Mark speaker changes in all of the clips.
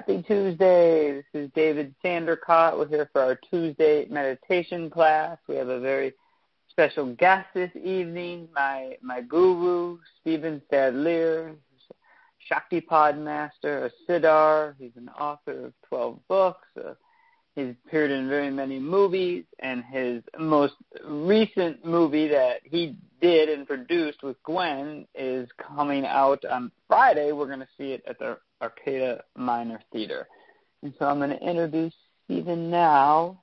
Speaker 1: Happy Tuesday. This is David Sandercott. We're here for our Tuesday meditation class. We have a very special guest this evening, my guru, Stephen Sadleir, Shaktipad master, a Siddhar. He's an author of 12 books. He's appeared in very many movies, and his most recent movie that he did and produced with Gwen is coming out on Friday. We're going to see it at the Arcata Minor Theater. And so I'm going to introduce Stephen now.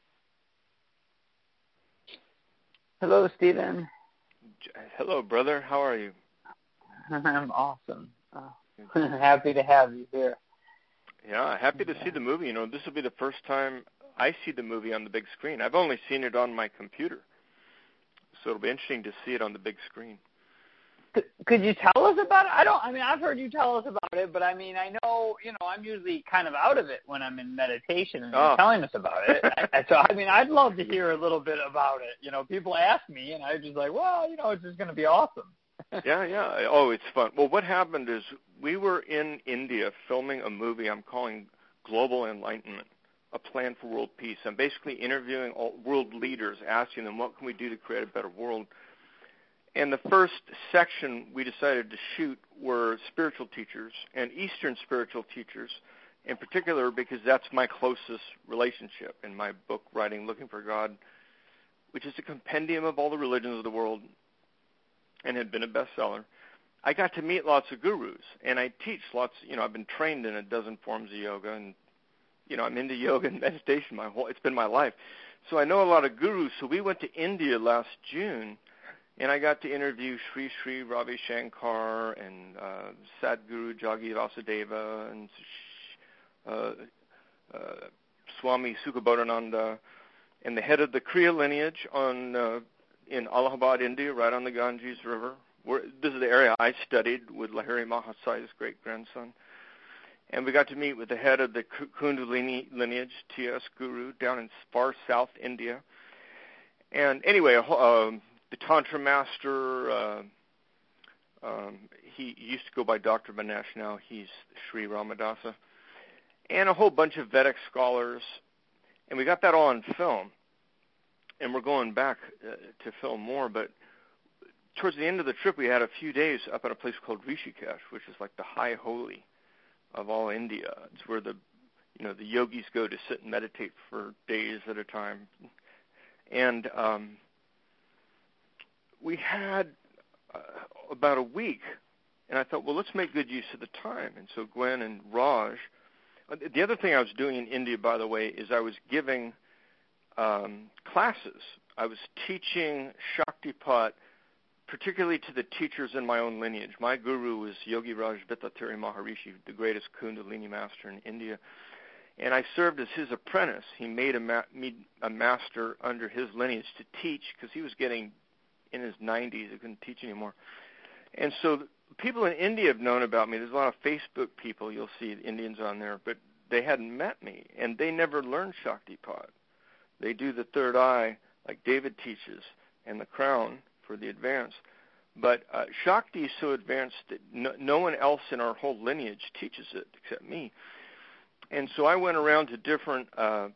Speaker 1: Hello, Stephen.
Speaker 2: Hello, brother. How are you?
Speaker 1: I'm awesome. Happy to have you here.
Speaker 2: Yeah, happy to see the movie. You know, this will be the first time I see the movie on the big screen. I've only seen it on my computer, so it'll be interesting to see it on the big screen.
Speaker 1: Could you tell us about it? I've heard you tell us about it, but I know, I'm usually kind of out of it when I'm in meditation and you're telling us about it. I'd love to hear a little bit about it. People ask me, and I'm just like, well, it's just going to be awesome.
Speaker 2: Yeah. Oh, it's fun. Well, what happened is we were in India filming a movie I'm calling Global Enlightenment, A Plan for World Peace. I'm basically interviewing all world leaders, asking them, what can we do to create a better world? And the first section we decided to shoot were spiritual teachers and Eastern spiritual teachers in particular, because that's my closest relationship in my book, Writing Looking for God, which is a compendium of all the religions of the world and had been a bestseller. I got to meet lots of gurus, and I teach lots. I've been trained in a dozen forms of yoga, and I'm into yoga and meditation. It's been my life, so I know a lot of gurus. So we went to India last June, and I got to interview Sri Sri Ravi Shankar and Sadhguru Jaggi Vasudeva and Swami Sukhabodhananda, and the head of the Kriya lineage in Allahabad, India, right on the Ganges River. This is the area I studied with Lahiri Mahasai's great-grandson. And we got to meet with the head of the Kundalini lineage, T.S. Guru, down in far south India. And anyway, the Tantra master, he used to go by Dr. Manesh, now he's Sri Ramadasa, and a whole bunch of Vedic scholars. And we got that all on film. And we're going back to film more, but towards the end of the trip, we had a few days up at a place called Rishikesh, which is like the high holy of all India. It's where the yogis go to sit and meditate for days at a time. And we had about a week, and I thought, well, let's make good use of the time. And so Gwen and Raj. The other thing I was doing in India, by the way, is I was giving classes. I was teaching Shaktipat, particularly to the teachers in my own lineage. My guru was Yogi Raj Vittatari Maharishi, the greatest Kundalini master in India, and I served as his apprentice. He made me a master under his lineage to teach, because he was getting in his 90s. He couldn't teach anymore. And so people in India have known about me. There's a lot of Facebook people. You'll see Indians on there, but they hadn't met me, and they never learned Shaktipat. They do the third eye, like David teaches, and the crown for the advanced. But Shakti is so advanced that no one else in our whole lineage teaches it except me. And so I went around to different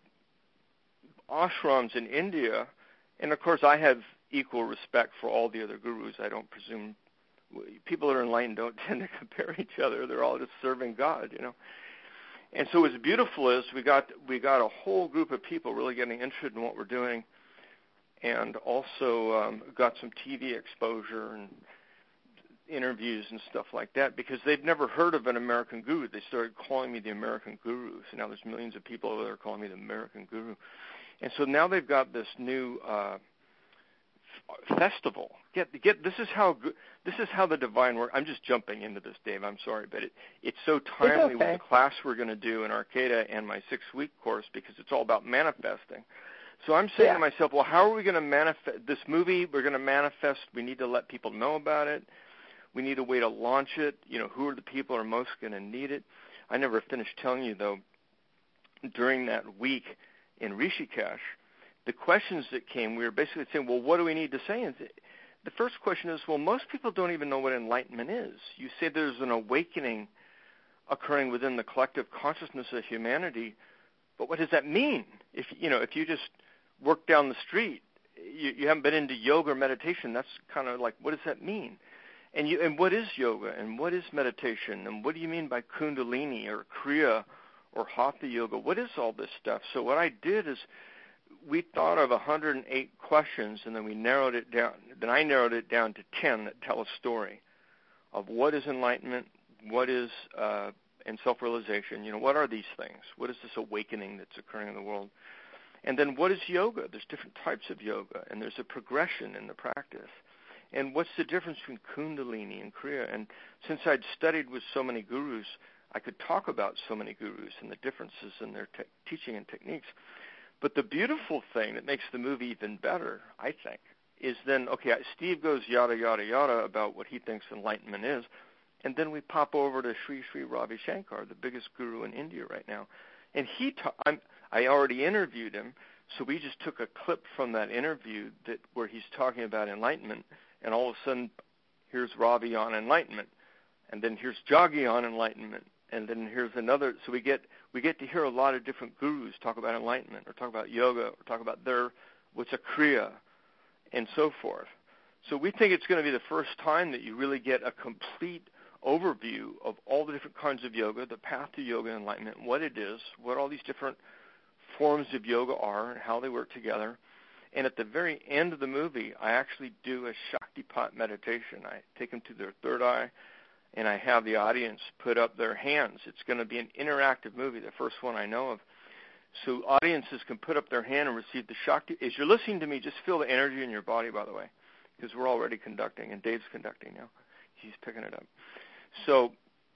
Speaker 2: ashrams in India, and of course I have equal respect for all the other gurus. I don't presume people that are enlightened don't tend to compare each other. They're all just serving God, And so what's beautiful is we got a whole group of people really getting interested in what we're doing, and also got some TV exposure and interviews and stuff like that, because they've never heard of an American guru. They started calling me the American Guru. So now there's millions of people over there calling me the American Guru. And so now they've got this new festival. This is how the divine work. I'm just jumping into this, Dave. I'm sorry, but it's so timely with the class we're going to do in Arcata and my 6-week course, because it's all about manifesting. So I'm saying to myself, well, how are we going to manifest this movie? We're going to manifest. We need to let people know about it. We need a way to launch it. Who are the people who are most going to need it? I never finished telling you, though, during that week in Rishikesh, the questions that came, we were basically saying, well, what do we need to say? And the first question is, well, most people don't even know what enlightenment is. You say there's an awakening occurring within the collective consciousness of humanity. But what does that mean? If you just work down the street, you haven't been into yoga or meditation. That's kind of like, what does that mean? And what is yoga, and what is meditation, and what do you mean by Kundalini or Kriya or Hatha yoga? What is all this stuff? So what I did is we thought of 108 questions, and then we narrowed it down. Then I narrowed it down to 10 that tell a story of what is enlightenment, what is and self-realization. What are these things? What is this awakening that's occurring in the world? And then what is yoga? There's different types of yoga, and there's a progression in the practice. And what's the difference between Kundalini and Kriya? And since I'd studied with so many gurus, I could talk about so many gurus and the differences in their teaching and techniques. But the beautiful thing that makes the movie even better, I think, is then, okay, Steve goes yada, yada, yada about what he thinks enlightenment is, and then we pop over to Sri Sri Ravi Shankar, the biggest guru in India right now. And I already interviewed him, so we just took a clip from that interview where he's talking about enlightenment, and all of a sudden, here's Ravi on enlightenment, and then here's Joggi on enlightenment, and then here's another. So we get to hear a lot of different gurus talk about enlightenment, or talk about yoga, or talk about what's a Kriya, and so forth. So we think it's going to be the first time that you really get a complete overview of all the different kinds of yoga, the path to yoga and enlightenment, what it is, what all these different forms of yoga are, and how they work together. And at the very end of the movie, I actually do a Shaktipat meditation. I take them to their third eye, and I have the audience put up their hands. It's going to be an interactive movie, the first one I know of. So audiences can put up their hand and receive the Shakti. As you're listening to me, just feel the energy in your body, by the way, because we're already conducting, and Dave's conducting now. He's picking it up. So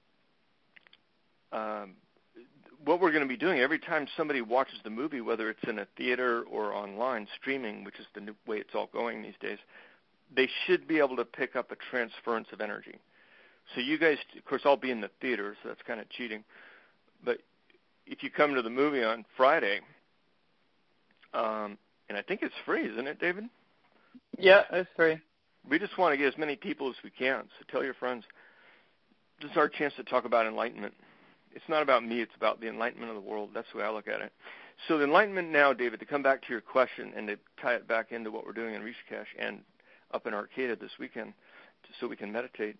Speaker 2: what we're going to be doing every time somebody watches the movie, whether it's in a theater or online streaming, which is the new way it's all going these days, they should be able to pick up a transference of energy. So you guys, of course, I'll be in the theater, so that's kind of cheating. But if you come to the movie on Friday, and I think it's free, isn't it, David?
Speaker 1: Yeah, it's free.
Speaker 2: We just want to get as many people as we can, so tell your friends. This is our chance to talk about enlightenment. It's not about me, it's about the enlightenment of the world. That's the way I look at it. So the enlightenment now, David, to come back to your question and to tie it back into what we're doing in Rishikesh and up in Arcata this weekend so we can meditate,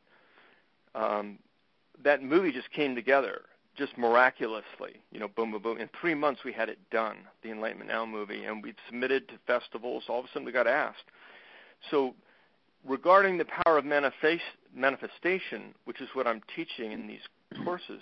Speaker 2: that movie just came together just miraculously, boom, boom, boom. In 3 months we had it done, the Enlightenment Now movie, and we'd submitted to festivals. All of a sudden we got asked. So regarding the power of manifestation, which is what I'm teaching in these courses,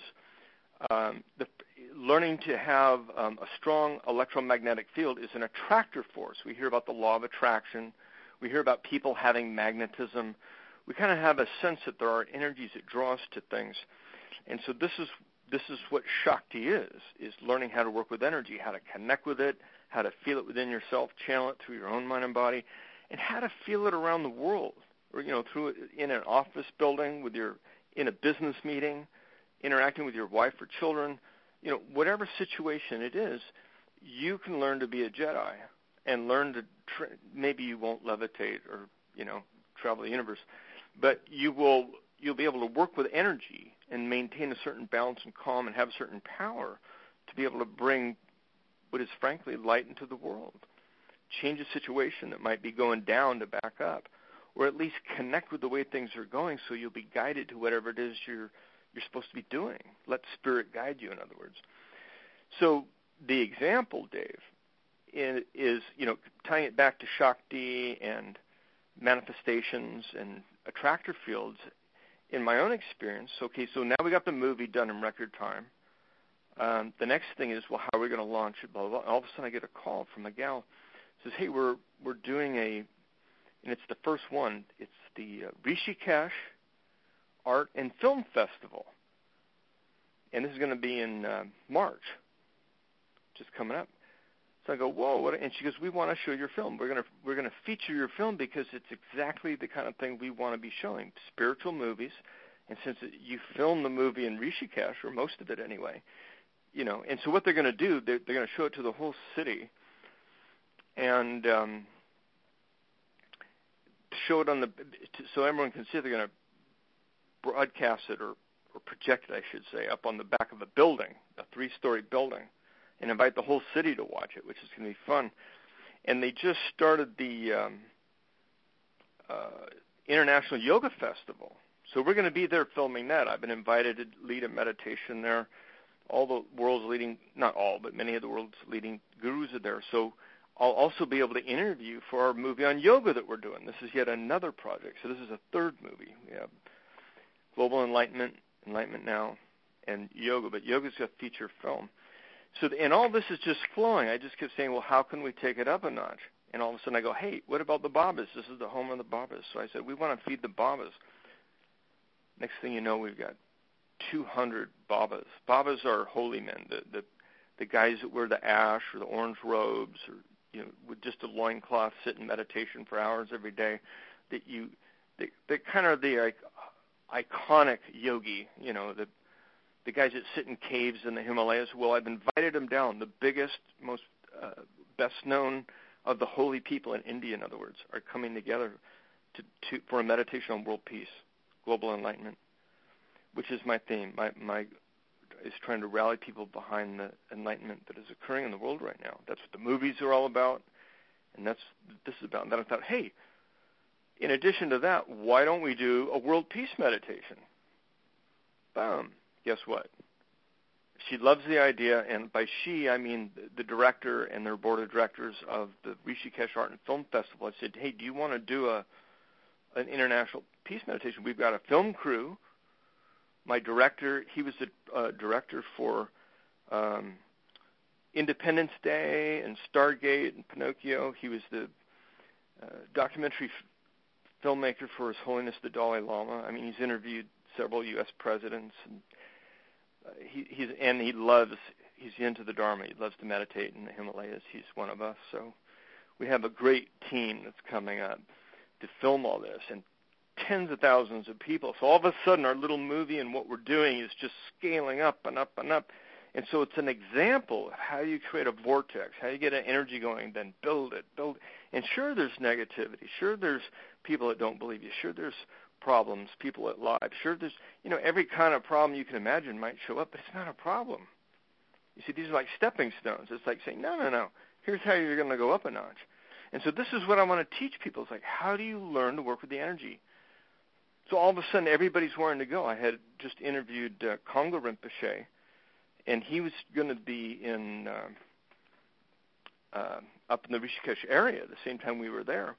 Speaker 2: learning to have a strong electromagnetic field is an attractor force. We hear about the law of attraction. We hear about people having magnetism. We kind of have a sense that there are energies that draw us to things. And so this is what Shakti is learning how to work with energy, how to connect with it, how to feel it within yourself, channel it through your own mind and body, and how to feel it around the world, or through it in an office building, in a business meeting, interacting with your wife or children, whatever situation it is, you can learn to be a Jedi and learn to maybe you won't levitate or travel the universe, but you'll be able to work with energy and maintain a certain balance and calm and have a certain power to be able to bring what is frankly light into the world, change a situation that might be going down to back up, or at least connect with the way things are going so you'll be guided to whatever it is you're supposed to be doing. Let spirit guide you, in other words. So the example, Dave, is tying it back to Shakti and manifestations and attractor fields. In my own experience, okay, so now we got the movie done in record time. The next thing is, well, how are we going to launch it, blah, blah, blah. All of a sudden I get a call from a gal. Says, hey, we're doing and it's the first one. It's the Rishikesh Art and Film Festival. And this is going to be in March, just coming up. So I go, whoa, what? And she goes, we want to show your film. We're going to feature your film because it's exactly the kind of thing we want to be showing, spiritual movies. And since you film the movie in Rishikesh, or most of it anyway, and so what they're going to do, they're going to show it to the whole city and show it so everyone can see it. They're going to broadcast it or or project it, I should say, up on the back of a building, a 3-story building, and invite the whole city to watch it, which is going to be fun. And they just started the International Yoga Festival. So we're going to be there filming that. I've been invited to lead a meditation there. All the world's leading, not all, but many of the world's leading gurus are there. So I'll also be able to interview for our movie on yoga that we're doing. This is yet another project. So this is a third movie. We have Global Enlightenment, Enlightenment Now, and yoga. But yoga's a feature film. So, and all this is just flowing. I just kept saying, well, how can we take it up a notch? And all of a sudden I go, hey, what about the Babas? This is the home of the Babas. So I said, we want to feed the Babas. Next thing you know, we've got 200 Babas. Babas are holy men, the guys that wear the ash or the orange robes, or with just a loincloth, sit in meditation for hours every day. They're kind of the iconic yogi, the guys that sit in caves in the Himalayas. Well, I've invited them down. The biggest, most best known of the holy people in India, in other words, are coming together for a meditation on world peace, global enlightenment, which is my theme. My is trying to rally people behind the enlightenment that is occurring in the world right now. That's what the movies are all about, and this is about. And then I thought, hey, in addition to that, why don't we do a world peace meditation? Boom. Guess what? She loves the idea, and by she, I mean the director and their board of directors of the Rishikesh Art and Film Festival. I said, hey, do you want to do an international peace meditation? We've got a film crew. My director, he was the director for Independence Day and Stargate and Pinocchio. He was the documentary filmmaker for His Holiness the Dalai Lama. I mean, he's interviewed several U.S. presidents, and he's into the Dharma. He loves to meditate in the Himalayas. He's one of us. So we have a great team that's coming up to film all this, and tens of thousands of people. So all of a sudden our little movie and what we're doing is just scaling up and up and up. And so it's an example of how you create a vortex, how you get an energy going, then build it. And sure, there's negativity. Sure, there's people that don't believe you. Sure, there's problems, people that lie. Sure, there's, every kind of problem you can imagine might show up, but it's not a problem. You see, these are like stepping stones. It's like saying, no, here's how you're going to go up a notch. And so this is what I want to teach people. It's like, how do you learn to work with the energy? So all of a sudden, everybody's wanting to go. I had just interviewed Kongo Rinpoche, and he was going to be in up in the Rishikesh area the same time we were there.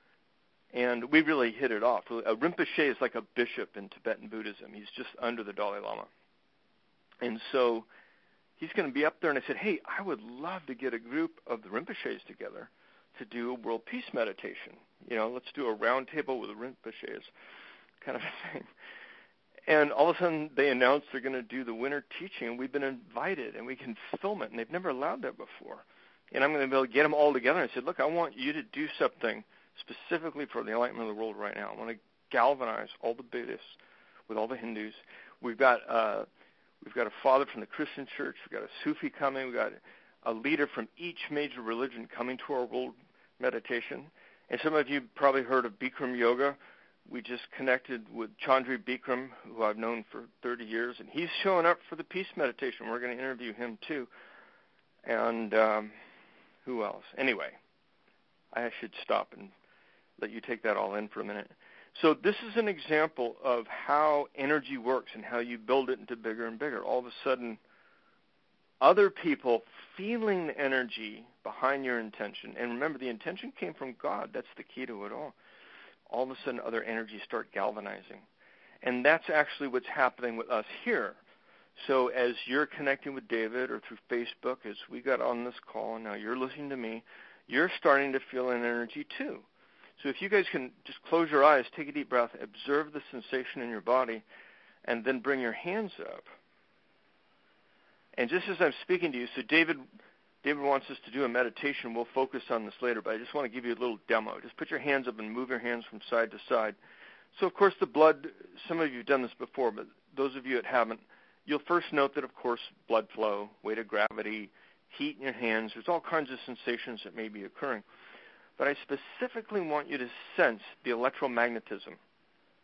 Speaker 2: And we really hit it off. A Rinpoche is like a bishop in Tibetan Buddhism. He's just under the Dalai Lama. And so he's going to be up there, and I said, hey, I would love to get a group of the Rinpoches together to do a world peace meditation. Let's do a round table with the Rinpoches, kind of a thing. And all of a sudden, they announced they're going to do the winter teaching, and we've been invited, and we can film it, and they've never allowed that before. And I'm going to be able to get them all together. And I said, look, I want you to do something specifically for the enlightenment of the world right now. I want to galvanize all the Buddhists with all the Hindus. We've got a father from the Christian church. We've got a Sufi coming. We've got a leader from each major religion coming to our world meditation. And some of you probably heard of Bikram Yoga. We just connected with Chandri Bikram, who I've known for 30 years, and he's showing up for the peace meditation. We're going to interview him too. And who else? Anyway, I should stop and let you take that all in for a minute. So this is an example of how energy works and how you build it into bigger and bigger. All of a sudden, other people feeling the energy behind your intention, and remember, the intention came from God. That's the key to it all. All of a sudden, other energies start galvanizing. And that's actually what's happening with us here. So as you're connecting with David or through Facebook, as we got on this call, and now you're listening to me, you're starting to feel an energy too. So if you guys can just close your eyes, take a deep breath, observe the sensation in your body, and then bring your hands up. And just as I'm speaking to you, so David wants us to do a meditation. We'll focus on this later, but I just want to give you a little demo. Just put your hands up and move your hands from side to side. So, of course, the blood, some of you have done this before, but those of you that haven't, you'll first note that, of course, blood flow, weight of gravity, heat in your hands. There's all kinds of sensations that may be occurring. But I specifically want you to sense the electromagnetism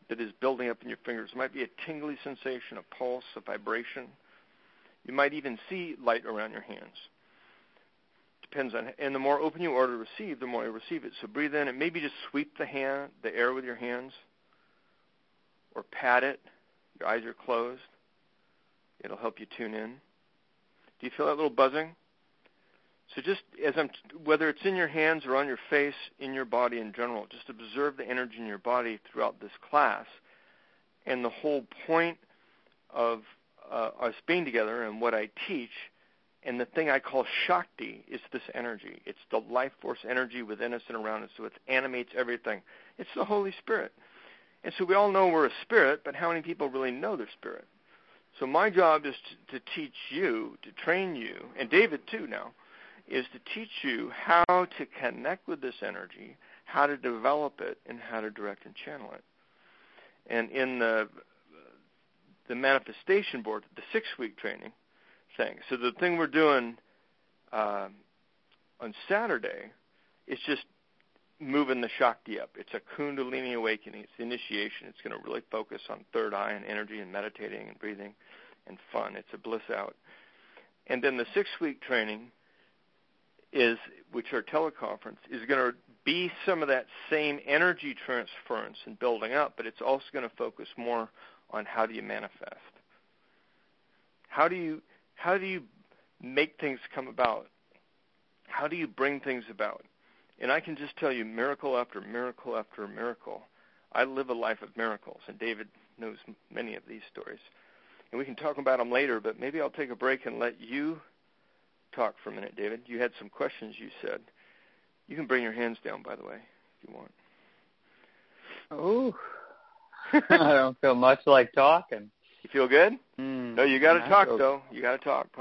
Speaker 2: that is building up in your fingers. It might be a tingly sensation, a pulse, a vibration. You might even see light around your hands. Depends on, and the more open you are to receive, the more you receive it. So breathe in and maybe just sweep the air with your hands, or pat it. Your eyes are closed. It'll help you tune in. Do you feel that little buzzing? So just whether it's in your hands or on your face, in your body in general, just observe the energy in your body throughout this class. And the whole point of us being together and what I teach, and the thing I call Shakti, is this energy. It's the life force energy within us and around us, so it animates everything. It's the Holy Spirit. And so we all know we're a spirit, but how many people really know their spirit? So my job is to teach you, to train you, and David too now, is to teach you how to connect with this energy, how to develop it, and how to direct and channel it. And in the manifestation board, the 6-week training thing, so the thing we're doing on Saturday is just moving the Shakti up. It's a Kundalini awakening. It's the initiation. It's going to really focus on third eye and energy and meditating and breathing and fun. It's a bliss out. And then the 6-week training which our teleconference, is going to be some of that same energy transference and building up, but it's also going to focus more on how do you manifest. How do you make things come about? How do you bring things about? And I can just tell you, miracle after miracle after miracle. I live a life of miracles, and David knows many of these stories. And we can talk about them later, but maybe I'll take a break and let you talk for a minute, David. You had some questions, you said. You can bring your hands down, by the way, if you want.
Speaker 1: Oh, I don't feel much like talking.
Speaker 2: You feel good? No, you got to talk, though. You got to talk.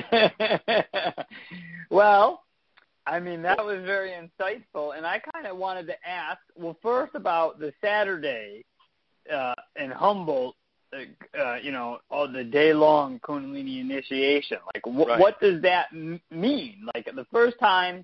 Speaker 1: Well, I mean, that was very insightful, and I kind of wanted to ask, well, first about the Saturday in Humboldt, all the day-long Kundalini initiation. Like, what does that mean? Like, the first time,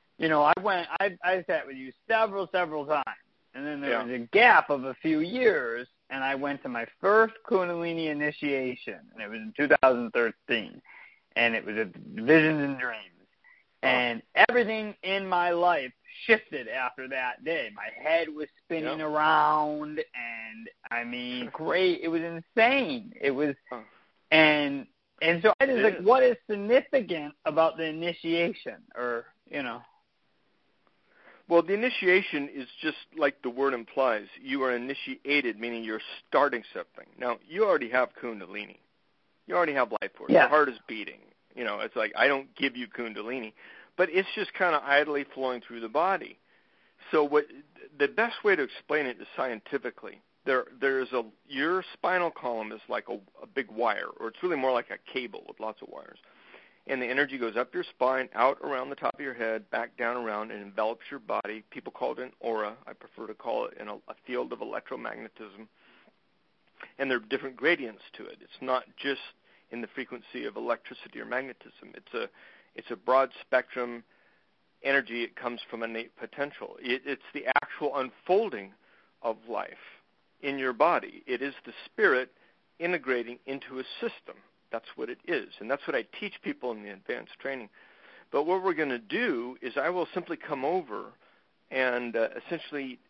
Speaker 1: I sat with you several times, and then there was a gap of a few years, and I went to my first Kundalini initiation, and it was in 2013, and it was a Visions and Dreams. And everything in my life shifted after that day. My head was spinning around, and I mean, great. It was insane. It was, and so I just like, what is significant about the initiation, or
Speaker 2: Well, the initiation is just like the word implies. You are initiated, meaning you're starting something. Now, you already have Kundalini. You already have life force. Your heart is beating. It's like, I don't give you Kundalini, but it's just kind of idly flowing through the body. So the best way to explain it is scientifically. Your spinal column is like a big wire, or it's really more like a cable with lots of wires. And the energy goes up your spine, out around the top of your head, back down around, and envelops your body. People call it an aura. I prefer to call it a field of electromagnetism. And there are different gradients to it. It's not just in the frequency of electricity or magnetism. It's a broad spectrum energy. It comes from innate potential. It's the actual unfolding of life in your body. It is the spirit integrating into a system. That's what it is, and that's what I teach people in the advanced training. But what we're going to do is I will simply come over and essentially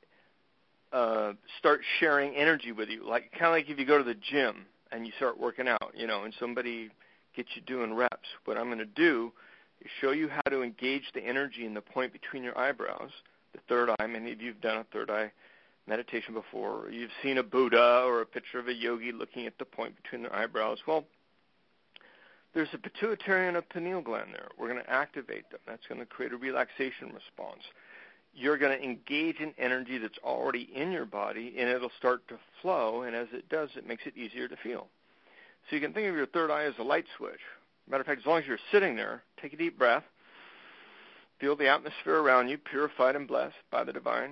Speaker 2: start sharing energy with you, kind of like if you go to the gym and you start working out, and somebody gets you doing reps. What I'm going to do is show you how to engage the energy in the point between your eyebrows, the third eye. Many of you have done a third eye meditation before, or you've seen a Buddha or a picture of a yogi looking at the point between their eyebrows. Well, there's a pituitary and a pineal gland there. We're going to activate them. That's going to create a relaxation response. You're going to engage in energy that's already in your body, and it'll start to flow, and as it does, it makes it easier to feel. So you can think of your third eye as a light switch. Matter of fact, as long as you're sitting there, take a deep breath. Feel the atmosphere around you, purified and blessed by the divine.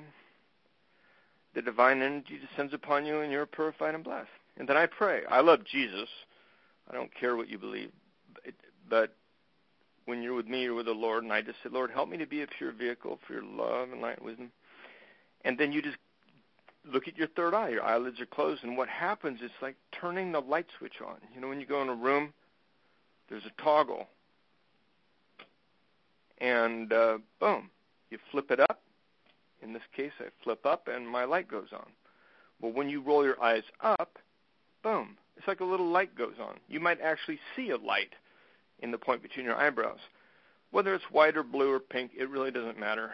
Speaker 2: The divine energy descends upon you, and you're purified and blessed. And then I pray. I love Jesus. I don't care what you believe. But when you're with me, you're with the Lord, and I just say, Lord, help me to be a pure vehicle for your love and light and wisdom. And then you just look at your third eye. Your eyelids are closed, and what happens is like turning the light switch on. You know, when you go in a room, there's a toggle, and boom, you flip it up. In this case, I flip up, and my light goes on. Well, when you roll your eyes up, boom, it's like a little light goes on. You might actually see a light in the point between your eyebrows. Whether it's white or blue or pink, it really doesn't matter.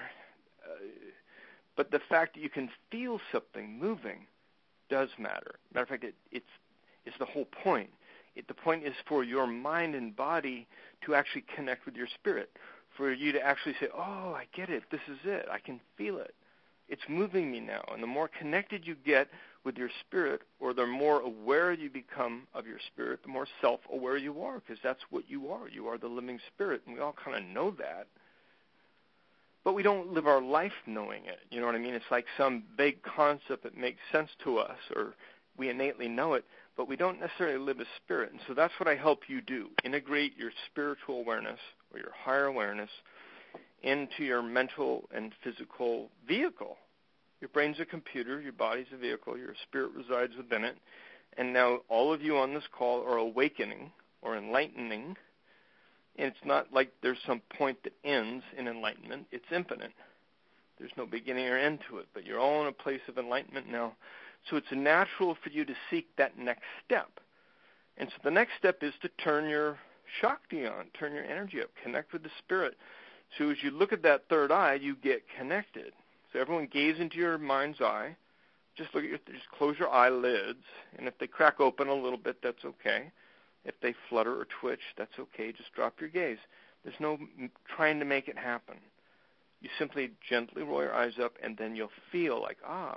Speaker 2: But the fact that you can feel something moving does matter. Matter of fact, it's the whole point. The point is for your mind and body to actually connect with your spirit, for you to actually say, oh, I get it. This is it. I can feel it. It's moving me now. And the more connected you get with your spirit, or the more aware you become of your spirit, the more self-aware you are, because that's what you are. You are the living spirit, and we all kind of know that. But we don't live our life knowing it. You know what I mean? It's like some big concept that makes sense to us, or we innately know it, but we don't necessarily live as spirit. And so that's what I help you do. Integrate your spiritual awareness, or your higher awareness, into your mental and physical vehicle. Your brain's a computer, your body's a vehicle, your spirit resides within it. And now all of you on this call are awakening or enlightening. And it's not like there's some point that ends in enlightenment. It's infinite. There's no beginning or end to it. But you're all in a place of enlightenment now. So it's natural for you to seek that next step. And so the next step is to turn your Shakti on, turn your energy up, connect with the spirit. So as you look at that third eye, you get connected. So everyone gaze into your mind's eye. Just close your eyelids, and if they crack open a little bit, that's okay. If they flutter or twitch, that's okay. Just drop your gaze. There's no trying to make it happen. You simply gently roll your eyes up, and then you'll feel like,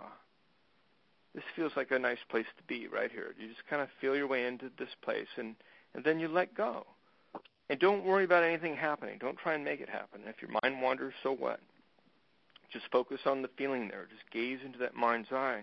Speaker 2: this feels like a nice place to be right here. You just kind of feel your way into this place, and then you let go. And don't worry about anything happening. Don't try and make it happen. If your mind wanders, so what? Just focus on the feeling there. Just gaze into that mind's eye.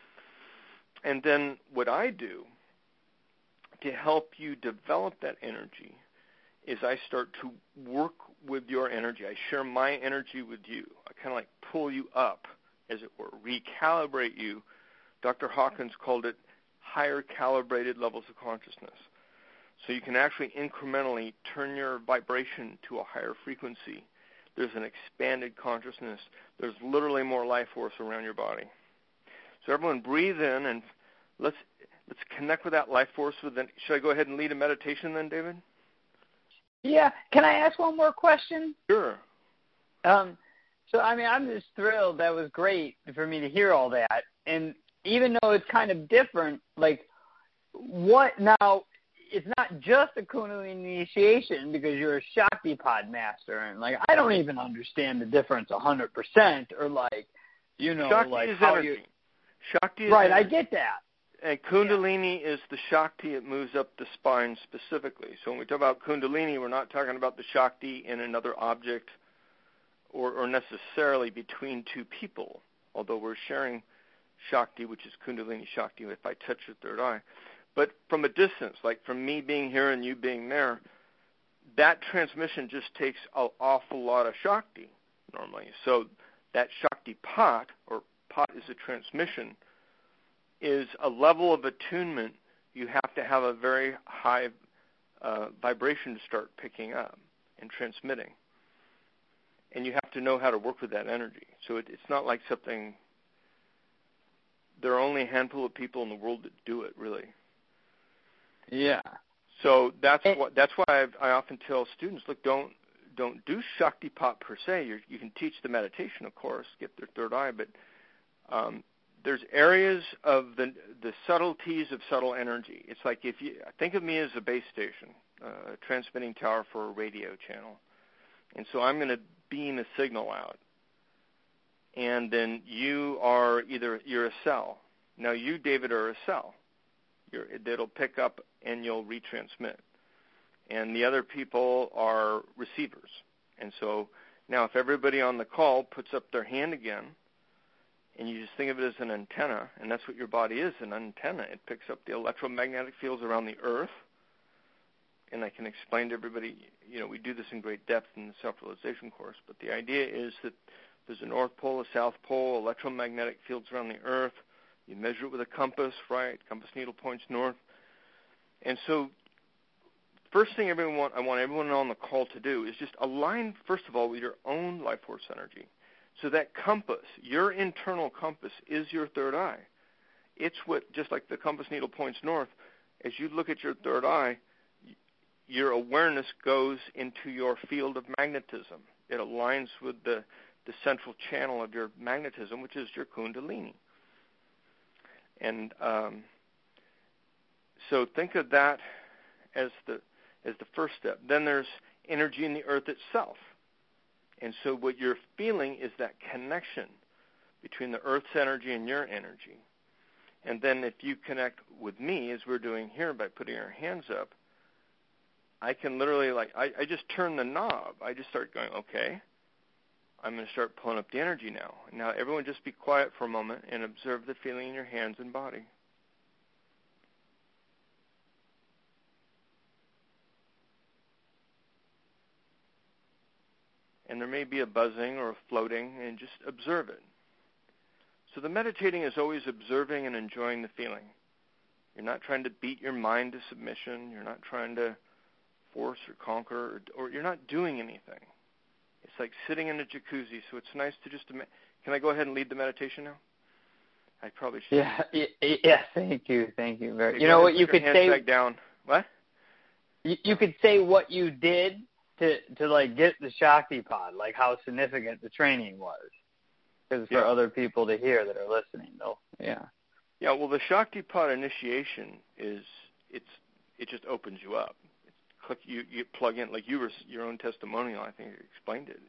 Speaker 2: And then what I do to help you develop that energy is I start to work with your energy. I share my energy with you. I kind of like pull you up, as it were, recalibrate you. Dr. Hawkins called it higher calibrated levels of consciousness. So you can actually incrementally turn your vibration to a higher frequency. There's an expanded consciousness. There's literally more life force around your body. So everyone breathe in, and let's connect with that life force. Should I go ahead and lead a meditation then, David?
Speaker 1: Yeah. Can I ask one more question?
Speaker 2: Sure.
Speaker 1: So, I mean, I'm just thrilled. That was great for me to hear all that. And even though it's kind of different, like, what now? It's not just a Kundalini initiation because you're a Shaktipat master, and like I don't even understand the difference 100%, or like, you know,
Speaker 2: Shakti
Speaker 1: like
Speaker 2: is
Speaker 1: how
Speaker 2: energy.
Speaker 1: you.
Speaker 2: Shakti is
Speaker 1: right,
Speaker 2: energy.
Speaker 1: I get that.
Speaker 2: And Kundalini is the Shakti. It moves up the spine specifically. So when we talk about Kundalini, we're not talking about the Shakti in another object or necessarily between two people, although we're sharing Shakti, which is Kundalini Shakti, if I touch your third eye. But from a distance, like from me being here and you being there, that transmission just takes an awful lot of Shakti normally. So that Shakti pot, or pot is a transmission, is a level of attunement you have to have a very high vibration to start picking up and transmitting. And you have to know how to work with that energy. So it's not like something, there are only a handful of people in the world that do it, really.
Speaker 1: Yeah.
Speaker 2: So that's why I often tell students, look, don't do Shaktipat per se. You can teach the meditation, of course, get their third eye, but there's areas of the subtleties of subtle energy. It's like if you think of me as a base station, a transmitting tower for a radio channel, and so I'm going to beam a signal out, and then you're a cell. Now you, David, are a cell. That'll pick up and you'll retransmit. And the other people are receivers. And so now if everybody on the call puts up their hand again, and you just think of it as an antenna, and that's what your body is, an antenna. It picks up the electromagnetic fields around the earth. And I can explain to everybody, we do this in great depth in the self-realization course, but the idea is that there's a North Pole, a South Pole, electromagnetic fields around the earth. You measure it with a compass, right? Compass needle points north. And so first thing I want everyone on the call to do is just align, first of all, with your own life force energy. So that compass, your internal compass, is your third eye. It's what, just like the compass needle points north, as you look at your third eye, your awareness goes into your field of magnetism. It aligns with the central channel of your magnetism, which is your Kundalini. And so think of that as the first step. Then there's energy in the earth itself. And so what you're feeling is that connection between the earth's energy and your energy. And then if you connect with me, as we're doing here by putting our hands up, I can literally, I just turn the knob. I just start going, okay, I'm going to start pulling up the energy now. Now everyone just be quiet for a moment and observe the feeling in your hands and body. And there may be a buzzing or a floating, and just observe it. So the meditating is always observing and enjoying the feeling. You're not trying to beat your mind to submission. You're not trying to force or conquer, or you're not doing anything. It's like sitting in a jacuzzi, so it's nice to just... Can I go ahead and lead the meditation now? I probably should.
Speaker 1: Yeah, thank you.
Speaker 2: Okay,
Speaker 1: you know what you could say?
Speaker 2: Back down. What?
Speaker 1: You could say what you did to like get the Shakti pod, like how significant the training was. Because for other people to hear that are listening, though. Yeah.
Speaker 2: Yeah, well, the Shakti pod initiation it just opens you up. You plug in, like your own testimonial, I think you explained it,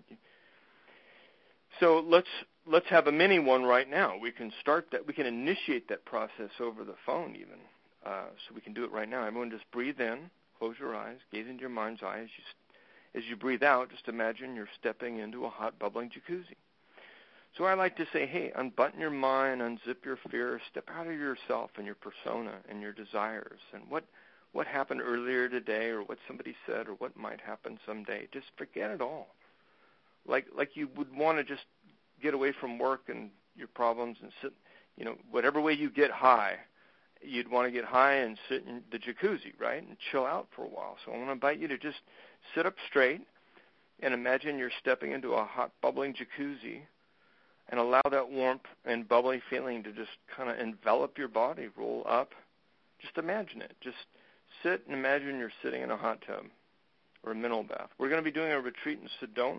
Speaker 2: So let's have a mini one right now. We can start that. We can initiate that process over the phone even. So we can do it right now. Everyone just breathe in, close your eyes, gaze into your mind's eye. As you breathe out, just imagine you're stepping into a hot, bubbling jacuzzi. So I like to say, hey, unbutton your mind, unzip your fear, step out of yourself and your persona and your desires and what happened earlier today or what somebody said or what might happen someday. Just forget it all. Like you would want to just get away from work and your problems and sit, whatever way you get high, you'd want to get high and sit in the jacuzzi, right, and chill out for a while. So I want to invite you to just sit up straight and imagine you're stepping into a hot, bubbling jacuzzi and allow that warmth and bubbly feeling to just kind of envelop your body, roll up. Just imagine it. Just sit and imagine you're sitting in a hot tub or a mineral bath. We're going to be doing a retreat in Sedona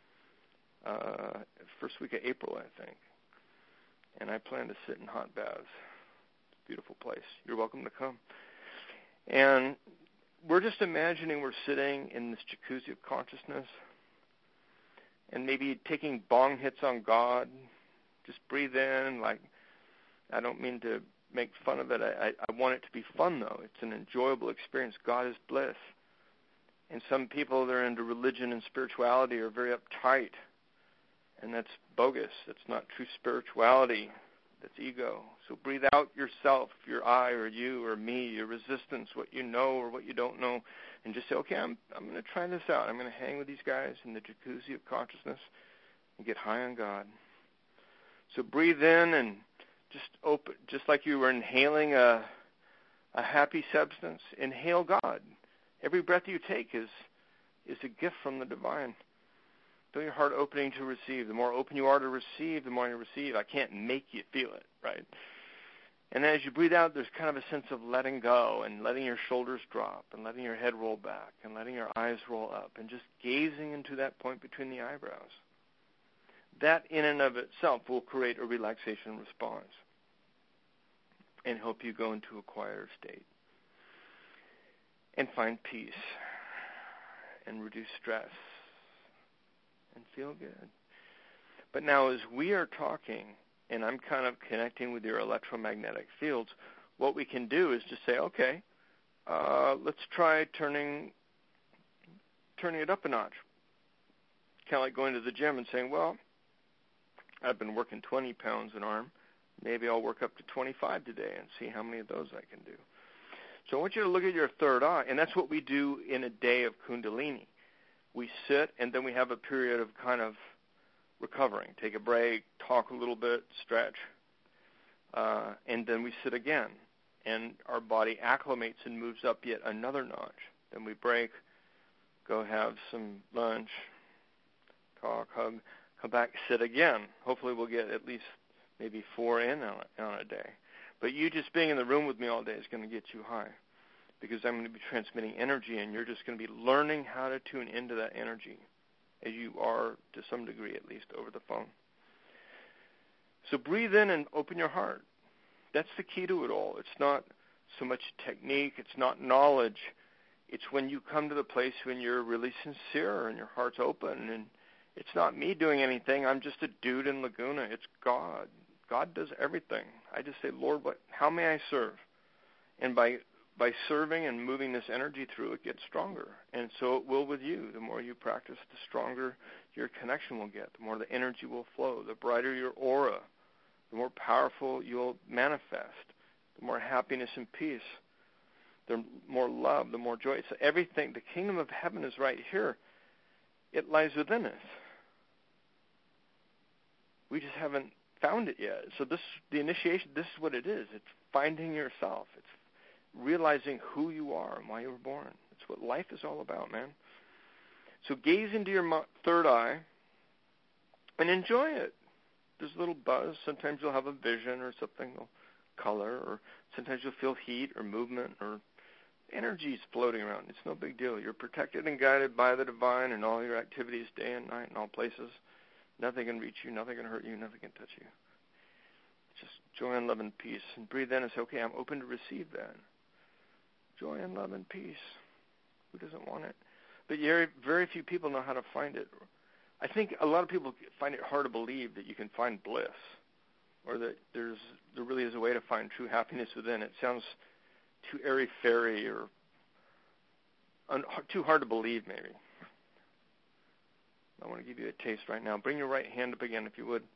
Speaker 2: first week of April, I think. And I plan to sit in hot baths. It's a beautiful place. You're welcome to come. And we're just imagining we're sitting in this jacuzzi of consciousness and maybe taking bong hits on God. Just breathe in. I don't mean to make fun of it. I want it to be fun, though. It's an enjoyable experience. God is bliss. And some people that are into religion and spirituality are very uptight, and that's bogus. That's not true spirituality. That's ego. So breathe out yourself, your I or you or me, your resistance, what you know or what you don't know, and just say, okay, I'm going to try this out. I'm going to hang with these guys in the jacuzzi of consciousness and get high on God. So breathe in and just open, just like you were inhaling a happy substance. Inhale God. Every breath you take is a gift from the divine. Feel your heart opening to receive. The more open you are to receive, the more you receive. I can't make you feel it, right? And then as you breathe out, there's kind of a sense of letting go and letting your shoulders drop and letting your head roll back and letting your eyes roll up and just gazing into that point between the eyebrows. That in and of itself will create a relaxation response and help you go into a quieter state and find peace and reduce stress and feel good. But now as we are talking and I'm kind of connecting with your electromagnetic fields, what we can do is just say, okay, let's try turning it up a notch. Kind of like going to the gym and saying, well, I've been working 20 pounds an arm. Maybe I'll work up to 25 today and see how many of those I can do. So I want you to look at your third eye, and that's what we do in a day of Kundalini. We sit, and then we have a period of kind of recovering. Take a break, talk a little bit, stretch. and then we sit again, and our body acclimates and moves up yet another notch. Then we break, go have some lunch, talk, hug, come back, sit again. Hopefully we'll get at least maybe 4 in on a day. But you just being in the room with me all day is going to get you high, because I'm going to be transmitting energy, and you're just going to be learning how to tune into that energy, as you are to some degree at least over the phone. So breathe in and open your heart. That's the key to it all. It's not so much technique. It's not knowledge. It's when you come to the place when you're really sincere and your heart's open. And it's not me doing anything. I'm just a dude in Laguna. It's God. God does everything. I just say, Lord, how may I serve? And by serving and moving this energy through, it gets stronger. And so it will with you. The more you practice, the stronger your connection will get, the more the energy will flow, the brighter your aura, the more powerful you'll manifest, the more happiness and peace, the more love, the more joy. It's everything. The kingdom of heaven is right here. It lies within us. We just haven't found it yet. So the initiation, this is what it is. It's finding yourself. It's realizing who you are and why you were born. That's what life is all about, man. So gaze into your third eye and enjoy it. There's a little buzz. Sometimes you'll have a vision or something, color, or sometimes you'll feel heat or movement or energy is floating around. It's no big deal. You're protected and guided by the divine in all your activities, day and night, in all places. Nothing can reach you. Nothing can hurt you. Nothing can touch you. Just joy and love and peace. And breathe in and say, okay, I'm open to receive that. Joy and love and peace. Who doesn't want it? But very few people know how to find it. I think a lot of people find it hard to believe that you can find bliss, or that there really is a way to find true happiness within. It sounds too airy-fairy or too hard to believe, maybe. I want to give you a taste right now. Bring your right hand up again, if you would.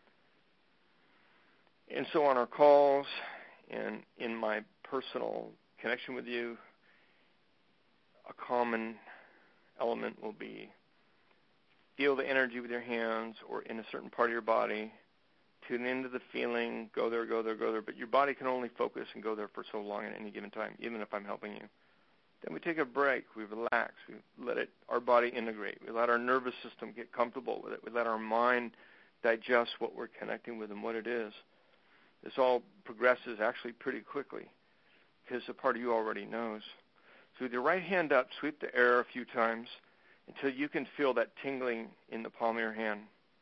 Speaker 2: And so on our calls and in my personal connection with you, a common element will be feel the energy with your hands or in a certain part of your body. Tune into the feeling. Go there, go there, go there. But your body can only focus and go there for so long at any given time, even if I'm helping you. Then we take a break. We relax. We let our body integrate. We let our nervous system get comfortable with it. We let our mind digest what we're connecting with and what it is. This all progresses actually pretty quickly because a part of you already knows. So with your right hand up, sweep the air a few times until you can feel that tingling in the palm of your hand.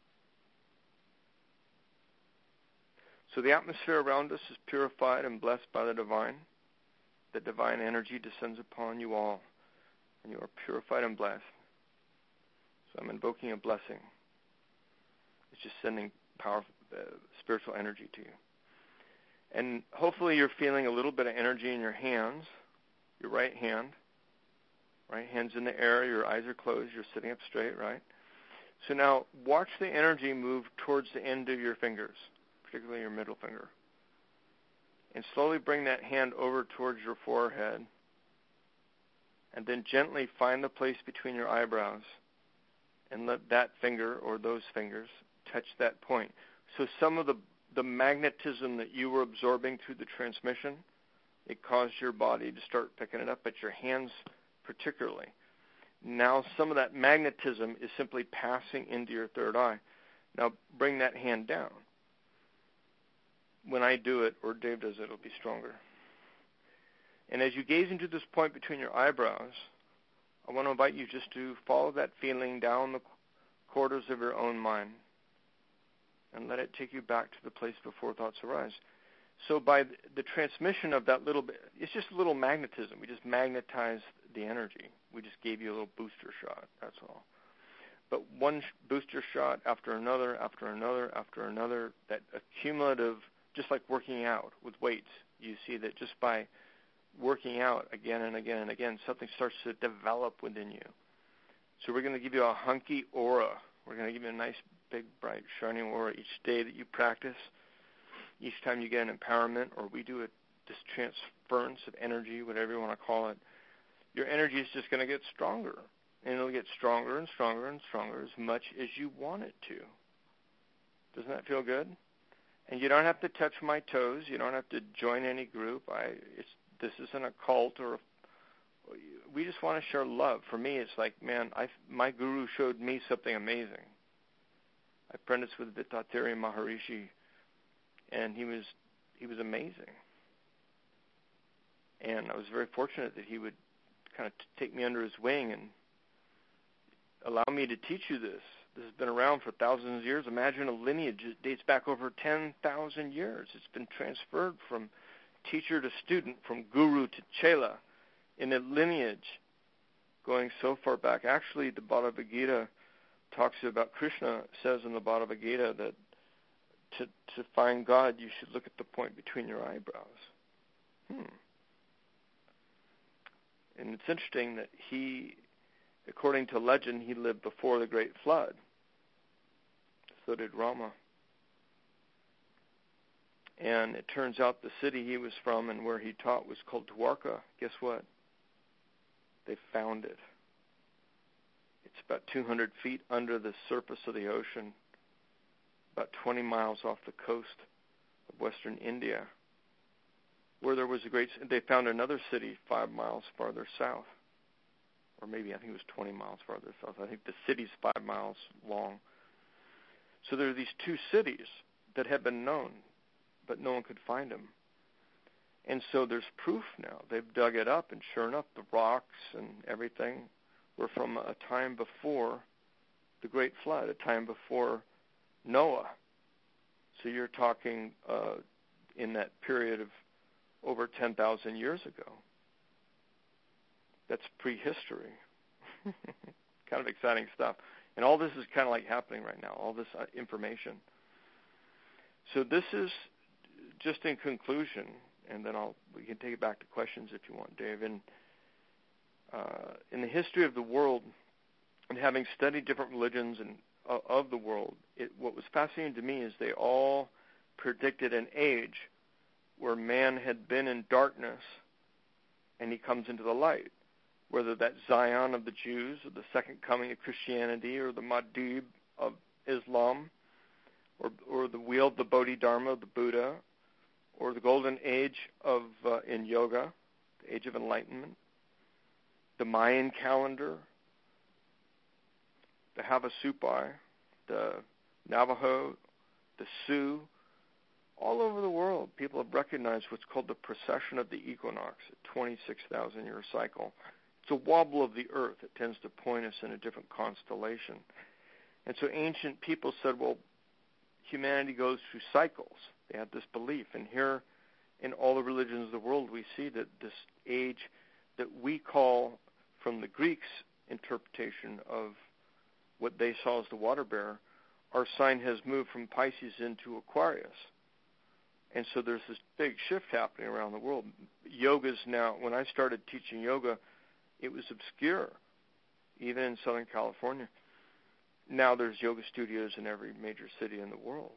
Speaker 2: So the atmosphere around us is purified and blessed by the divine. The divine energy descends upon you all, and you are purified and blessed. So I'm invoking a blessing. It's just sending powerful spiritual energy to you. And hopefully you're feeling a little bit of energy in your hands, your right hand. Right hand's in the air, your eyes are closed, you're sitting up straight, right? So now watch the energy move towards the end of your fingers, particularly your middle finger. And slowly bring that hand over towards your forehead. And then gently find the place between your eyebrows and let that finger or those fingers touch that point. So some of the magnetism that you were absorbing through the transmission, it caused your body to start picking it up, but your hands particularly. Now some of that magnetism is simply passing into your third eye. Now bring that hand down. When I do it, or Dave does it, it'll be stronger. And as you gaze into this point between your eyebrows, I want to invite you just to follow that feeling down the corridors of your own mind and let it take you back to the place before thoughts arise. So by the transmission of that little bit, it's just a little magnetism. We just magnetize the energy. We just gave you a little booster shot, that's all. But one booster shot after another, after another, after another, that accumulative, just like working out with weights, you see that just by working out again and again and again, something starts to develop within you. So we're going to give you a hunky aura. We're going to give you a nice, big, bright, shining aura each day that you practice. Each time you get an empowerment or we do this transference of energy, whatever you want to call it, your energy is just going to get stronger. And it'll get stronger and stronger and stronger as much as you want it to. Doesn't that feel good? And you don't have to touch my toes. You don't have to join any group. This isn't a cult we just want to share love. For me, it's like, man, my guru showed me something amazing. I apprenticed with Vettatari Maharishi, and he was amazing. And I was very fortunate that he would kind of take me under his wing and allow me to teach you this. This has been around for thousands of years. Imagine a lineage that dates back over 10,000 years. It's been transferred from teacher to student, from guru to chela, in a lineage going so far back. Actually, the Bhagavad Gita talks about, Krishna says in the Bhagavad Gita that to find God, you should look at the point between your eyebrows. And it's interesting that according to legend, he lived before the Great Flood. So did Rama. And it turns out the city he was from and where he taught was called Dwarka. Guess what? They found it. It's about 200 feet under the surface of the ocean, about 20 miles off the coast of western India, where there was they found another city 5 miles farther south. Or maybe, I think it was 20 miles farther south. I think the city's 5 miles long. So there are these two cities that have been known, but no one could find them. And so there's proof now. They've dug it up, and sure enough, the rocks and everything were from a time before the Great Flood, a time before Noah. So you're talking in that period of over 10,000 years ago. That's prehistory. Kind of exciting stuff. And all this is kind of like happening right now, all this information. So this is just in conclusion, and then we can take it back to questions if you want, Dave. And in the history of the world, and having studied different religions and of the world, what was fascinating to me is they all predicted an age where man had been in darkness and he comes into the light, whether that's Zion of the Jews or the second coming of Christianity or the Mahdi of Islam or the wheel of the Bodhidharma of the Buddha or the golden age in yoga, the age of enlightenment, the Mayan calendar, the Havasupai, the Navajo, the Sioux. All over the world, people have recognized what's called the precession of the equinox, a 26,000-year cycle. It's a wobble of the earth. It tends to point us in a different constellation. And so ancient people said, well, humanity goes through cycles. They had this belief. And here in all the religions of the world, we see that this age that we call, from the Greeks' interpretation of what they saw as the water bearer, our sign has moved from Pisces into Aquarius. And so there's this big shift happening around the world. Yoga's now, when I started teaching yoga, it was obscure, even in Southern California. Now there's yoga studios in every major city in the world.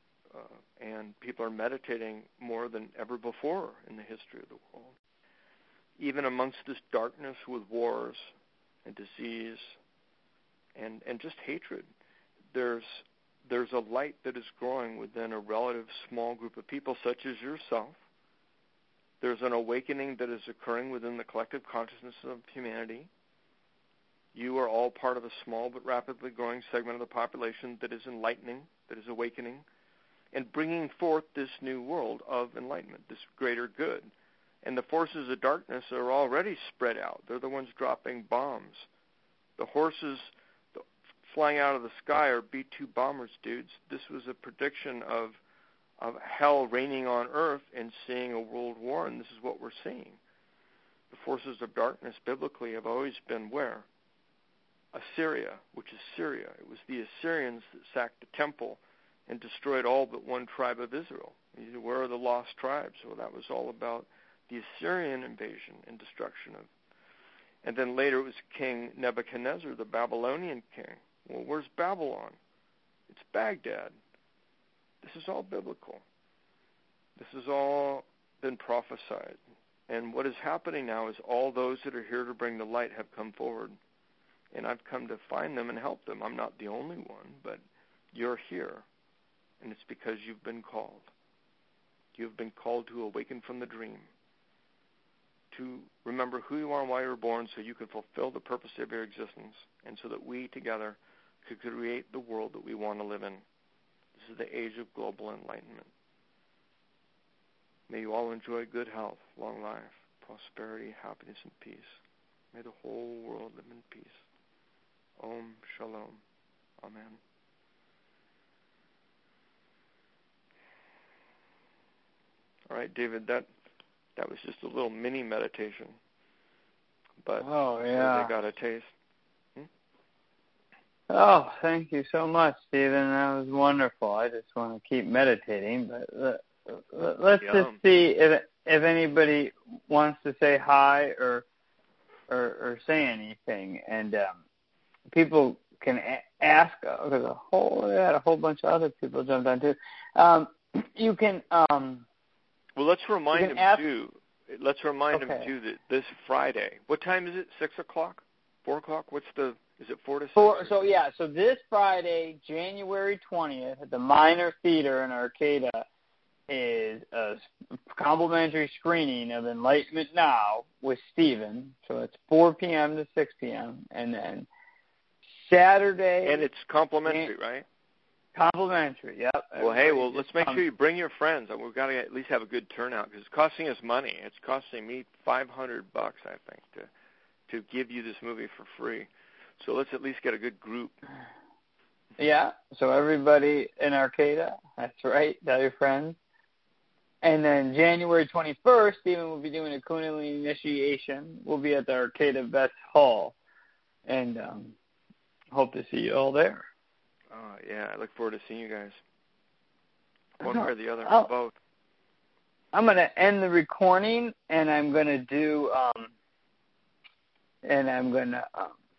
Speaker 2: And people are meditating more than ever before in the history of the world. Even amongst this darkness with wars and disease and just hatred, there's a light that is growing within a relative small group of people such as yourself. There's an awakening that is occurring within the collective consciousness of humanity. You are all part of a small but rapidly growing segment of the population that is enlightening, that is awakening, and bringing forth this new world of enlightenment, this greater good. And the forces of darkness are already spread out. They're the ones dropping bombs. The horses flying out of the sky are B-2 bombers, dudes. This was a prediction of hell reigning on earth and seeing a world war, and this is what we're seeing. The forces of darkness biblically have always been where? Assyria, which is Syria. It was the Assyrians that sacked the temple and destroyed all but one tribe of Israel. Where are the lost tribes? Well, that was all about the Assyrian invasion and destruction of. And then later it was King Nebuchadnezzar, the Babylonian king. Well, where's Babylon? It's Baghdad. This is all biblical. This has all been prophesied. And what is happening now is all those that are here to bring the light have come forward. And I've come to find them and help them. I'm not the only one, but you're here. and it's because you've been called. You've been called to awaken from the dream, to remember who you are and why you were born so you can fulfill the purpose of your existence, and so that we together could create the world that we want to live in. This is the age of global enlightenment. May you all enjoy good health, long life, prosperity, happiness, and peace. May the whole world live in peace. Om Shalom. Amen. All right, David, that was just a little mini meditation. But they got a taste.
Speaker 1: Oh, thank you so much, Stephen. That was wonderful. I just want to keep meditating, but let's just see if anybody wants to say hi or say anything, and people can ask. There's a whole bunch of other people jumped on too. You can.
Speaker 2: Well, let's remind them too. Let's remind them too that this Friday. What time is it? 6 o'clock? 4 o'clock? Is it 4 to 6?
Speaker 1: So this Friday, January 20th, at the Minor Theater in Arcata, is a complimentary screening of Enlightenment Now with Stephen. So it's 4 p.m. to 6 p.m. And then Saturday.
Speaker 2: And it's complimentary, right?
Speaker 1: Complimentary, yep.
Speaker 2: Well, let's make sure you bring your friends. We've got to at least have a good turnout because it's costing us money. It's costing me $500, I think, to give you this movie for free. So let's at least get a good group.
Speaker 1: Yeah, so everybody in Arcata, that's right, tell your friends. And then January 21st, Stephen will be doing a Kundalini initiation. We'll be at the Arcata Vets Hall, and hope to see you all there.
Speaker 2: Yeah, I look forward to seeing you guys. One way or the other, both.
Speaker 1: I'm going to end the recording, and I'm going to do,